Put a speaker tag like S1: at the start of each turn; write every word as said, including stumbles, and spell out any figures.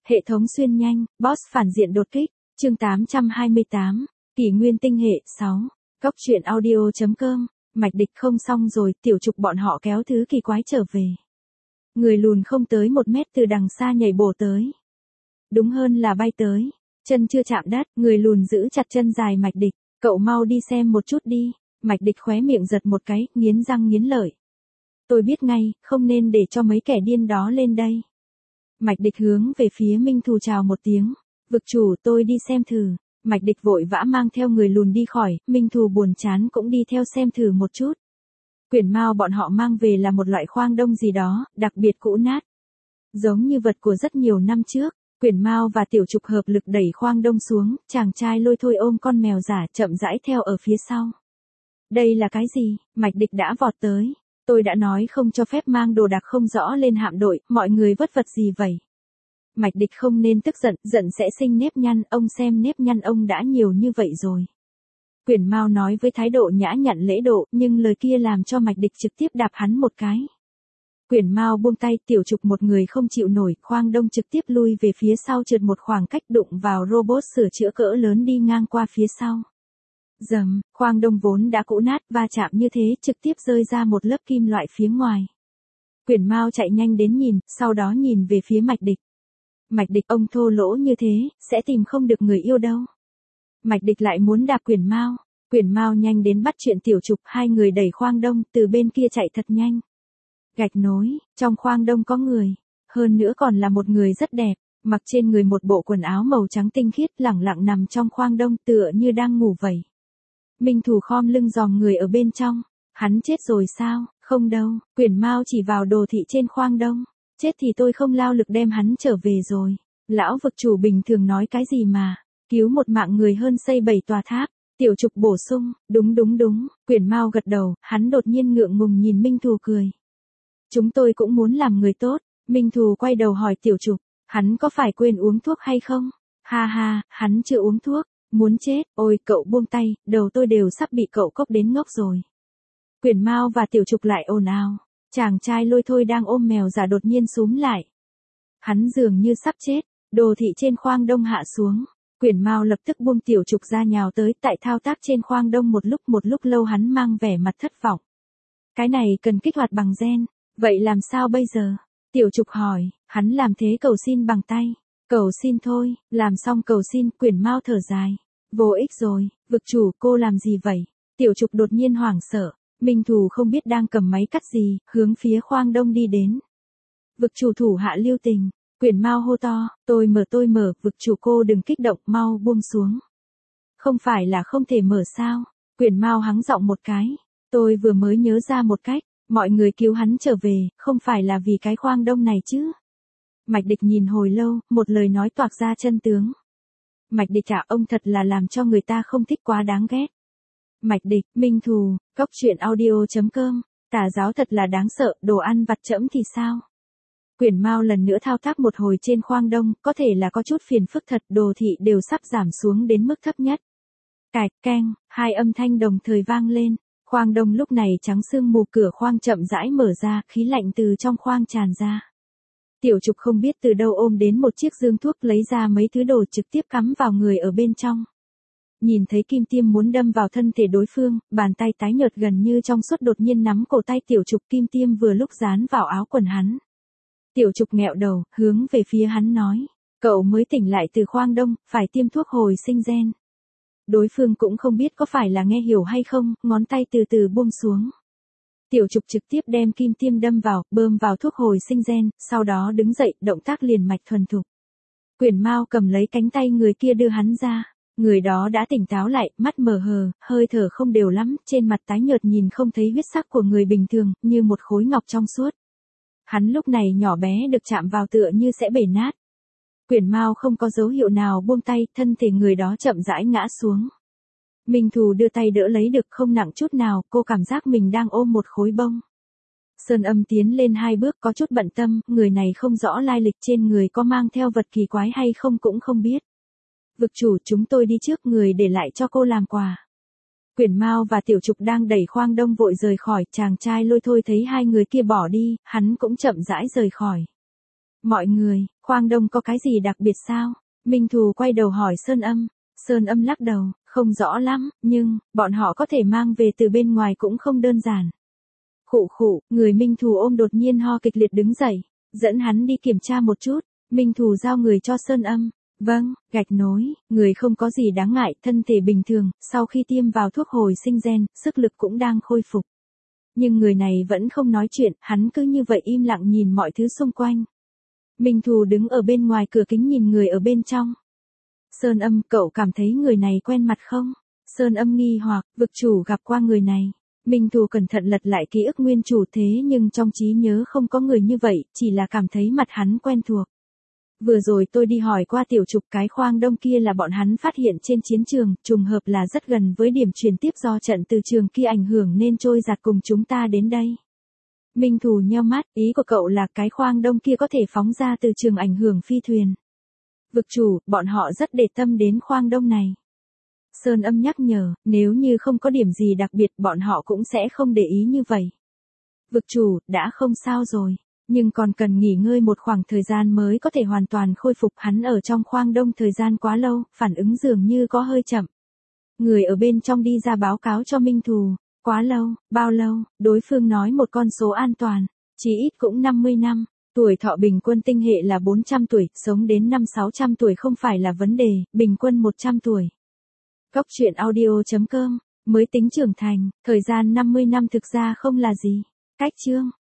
S1: Hệ thống xuyên nhanh, boss phản diện đột kích, chương tám trăm hai mươi tám, kỷ nguyên tinh hệ, sáu, Cốc truyện audio.com, Mạch Địch không xong rồi, Tiểu Trục bọn họ kéo thứ kỳ quái trở về. Người lùn không tới một mét từ đằng xa nhảy bổ tới. Đúng hơn là bay tới, chân chưa chạm đất, người lùn giữ chặt chân dài Mạch Địch, cậu mau đi xem một chút đi, Mạch Địch khóe miệng giật một cái, nghiến răng nghiến lợi. Tôi biết ngay, không nên để cho mấy kẻ điên đó lên đây. Mạch Địch hướng về phía Minh Thù chào một tiếng, vực chủ tôi đi xem thử, Mạch Địch vội vã mang theo người lùn đi khỏi, Minh Thù buồn chán cũng đi theo xem thử một chút. Quyển mao bọn họ mang về là một loại khoang đông gì đó, đặc biệt cũ nát. Giống như vật của rất nhiều năm trước, Quyển mao và Tiểu Trục hợp lực đẩy khoang đông xuống, chàng trai lôi thôi ôm con mèo giả chậm rãi theo ở phía sau. Đây là cái gì? Mạch Địch đã vọt tới. Tôi đã nói không cho phép mang đồ đạc không rõ lên hạm đội, mọi người vất vật gì vậy? Mạch Địch không nên tức giận, giận sẽ sinh nếp nhăn, ông xem nếp nhăn ông đã nhiều như vậy rồi. Quyển mao nói với thái độ nhã nhặn lễ độ, nhưng lời kia làm cho Mạch Địch trực tiếp đạp hắn một cái. Quyển mao buông tay, Tiểu Trục một người không chịu nổi, khoang đông trực tiếp lui về phía sau trượt một khoảng cách đụng vào robot sửa chữa cỡ lớn đi ngang qua phía sau. Dầm, khoang đông vốn đã cũ nát, va chạm như thế trực tiếp rơi ra một lớp kim loại phía ngoài. Quyển mao chạy nhanh đến nhìn, sau đó nhìn về phía Mạch Địch. Mạch Địch ông thô lỗ như thế, sẽ tìm không được người yêu đâu. Mạch Địch lại muốn đạp Quyển mao. Quyển mao nhanh đến bắt chuyện Tiểu Trục, hai người đẩy khoang đông, từ bên kia chạy thật nhanh. Gạch nối, trong khoang đông có người, hơn nữa còn là một người rất đẹp, mặc trên người một bộ quần áo màu trắng tinh khiết, lẳng lặng nằm trong khoang đông tựa như đang ngủ vậy. Minh Thù khom lưng dòm người ở bên trong, hắn chết rồi sao? Không đâu, Quyển mao chỉ vào đồ thị trên khoang đông, chết thì tôi không lao lực đem hắn trở về rồi. Lão vực chủ bình thường nói cái gì mà, cứu một mạng người hơn xây bảy tòa tháp. Tiểu Trục bổ sung, đúng đúng đúng, Quyển mao gật đầu, hắn đột nhiên ngượng ngùng nhìn Minh Thù cười. Chúng tôi cũng muốn làm người tốt. Minh Thù quay đầu hỏi Tiểu Trục, hắn có phải quên uống thuốc hay không? Ha ha, hắn chưa uống thuốc. Muốn chết, ôi cậu buông tay, đầu tôi đều sắp bị cậu cốc đến ngốc rồi. Quyển mao và Tiểu Trục lại ồn ào, chàng trai lôi thôi đang ôm mèo giả đột nhiên xúm lại. Hắn dường như sắp chết, đồ thị trên khoang đông hạ xuống. Quyển mao lập tức buông Tiểu Trục ra nhào tới, tại thao tác trên khoang đông một lúc một lúc lâu hắn mang vẻ mặt thất vọng. Cái này cần kích hoạt bằng gen, vậy làm sao bây giờ? Tiểu Trục hỏi, hắn làm thế cầu xin bằng tay. Cầu xin thôi, làm xong cầu xin, Quyển mao thở dài. Vô ích rồi, vực chủ cô làm gì vậy? Tiểu Trục đột nhiên hoảng sợ, Minh Thù không biết đang cầm máy cắt gì, hướng phía khoang đông đi đến. Vực chủ thủ hạ lưu tình, Quyển mao hô to, tôi mở tôi mở, vực chủ cô đừng kích động, mau buông xuống. Không phải là không thể mở sao? Quyển mao hắng giọng một cái, tôi vừa mới nhớ ra một cách, mọi người cứu hắn trở về, không phải là vì cái khoang đông này chứ? Mạch Địch nhìn hồi lâu, một lời nói toạc ra chân tướng. Mạch Địch à, ông thật là làm cho người ta không thích, quá đáng ghét. Mạch Địch, Minh Thù, Cốc truyện audio.com, tà giáo thật là đáng sợ, đồ ăn vặt chẫm thì sao? Quyển mao lần nữa thao tác một hồi trên khoang đông, có thể là có chút phiền phức thật, đồ thị đều sắp giảm xuống đến mức thấp nhất. Cạch keng, hai âm thanh đồng thời vang lên, khoang đông lúc này trắng sương mù, cửa khoang chậm rãi mở ra, khí lạnh từ trong khoang tràn ra. Tiểu Trục không biết từ đâu ôm đến một chiếc dương thuốc, lấy ra mấy thứ đồ trực tiếp cắm vào người ở bên trong. Nhìn thấy kim tiêm muốn đâm vào thân thể đối phương, bàn tay tái nhợt gần như trong suốt đột nhiên nắm cổ tay Tiểu Trục, kim tiêm vừa lúc dán vào áo quần hắn. Tiểu Trục nghẹo đầu, hướng về phía hắn nói, cậu mới tỉnh lại từ khoang đông, phải tiêm thuốc hồi sinh gen. Đối phương cũng không biết có phải là nghe hiểu hay không, ngón tay từ từ buông xuống. Tiểu Trục trực tiếp đem kim tiêm đâm vào, bơm vào thuốc hồi sinh gen, sau đó đứng dậy, động tác liền mạch thuần thục. Quyển mao cầm lấy cánh tay người kia đưa hắn ra, người đó đã tỉnh táo lại, mắt mờ hờ, hơi thở không đều lắm, trên mặt tái nhợt nhìn không thấy huyết sắc của người bình thường, như một khối ngọc trong suốt. Hắn lúc này nhỏ bé được chạm vào tựa như sẽ bể nát. Quyển mao không có dấu hiệu nào buông tay, thân thể người đó chậm rãi ngã xuống. Minh Thù đưa tay đỡ lấy được, không nặng chút nào, cô cảm giác mình đang ôm một khối bông. Sơn Âm tiến lên hai bước, có chút bận tâm, người này không rõ lai lịch, trên người có mang theo vật kỳ quái hay không cũng không biết. Vực chủ, chúng tôi đi trước, người để lại cho cô làm quà. Quyển mao và Tiểu Trục đang đẩy khoang đông vội rời khỏi, chàng trai lôi thôi thấy hai người kia bỏ đi, hắn cũng chậm rãi rời khỏi. Mọi người, khoang đông có cái gì đặc biệt sao? Minh Thù quay đầu hỏi Sơn Âm. Sơn Âm lắc đầu, không rõ lắm, nhưng, bọn họ có thể mang về từ bên ngoài cũng không đơn giản. Khụ khụ, người Minh Thù ôm đột nhiên ho kịch liệt đứng dậy, dẫn hắn đi kiểm tra một chút. Minh Thù giao người cho Sơn Âm. Vâng, gạch nối, người không có gì đáng ngại, thân thể bình thường, sau khi tiêm vào thuốc hồi sinh gen, sức lực cũng đang khôi phục. Nhưng người này vẫn không nói chuyện, hắn cứ như vậy im lặng nhìn mọi thứ xung quanh. Minh Thù đứng ở bên ngoài cửa kính nhìn người ở bên trong. Sơn Âm, cậu cảm thấy người này quen mặt không? Sơn Âm nghi hoặc, vực chủ gặp qua người này. Minh Thù cẩn thận lật lại ký ức nguyên chủ thế nhưng trong trí nhớ không có người như vậy, chỉ là cảm thấy mặt hắn quen thuộc. Vừa rồi tôi đi hỏi qua tiểu trục, cái khoang đông kia là bọn hắn phát hiện trên chiến trường, trùng hợp là rất gần với điểm truyền tiếp do trận từ trường kia ảnh hưởng nên trôi giạt cùng chúng ta đến đây. Minh Thù nheo mắt, ý của cậu là cái khoang đông kia có thể phóng ra từ trường ảnh hưởng phi thuyền. Vực chủ, bọn họ rất để tâm đến khoang đông này. Sơn Âm nhắc nhở, nếu như không có điểm gì đặc biệt bọn họ cũng sẽ không để ý như vậy. Vực chủ, đã không sao rồi. Nhưng còn cần nghỉ ngơi một khoảng thời gian mới có thể hoàn toàn khôi phục, hắn ở trong khoang đông thời gian quá lâu, phản ứng dường như có hơi chậm. Người ở bên trong đi ra báo cáo cho Minh Thù, quá lâu, bao lâu, đối phương nói một con số an toàn, chí ít cũng năm mươi năm, tuổi thọ bình quân tinh hệ là bốn trăm tuổi, sống đến năm sáu trăm tuổi không phải là vấn đề, bình quân một trăm tuổi. Cóc truyện audio chấm com, mới tính trưởng thành, thời gian năm mươi năm thực ra không là gì. Cách chương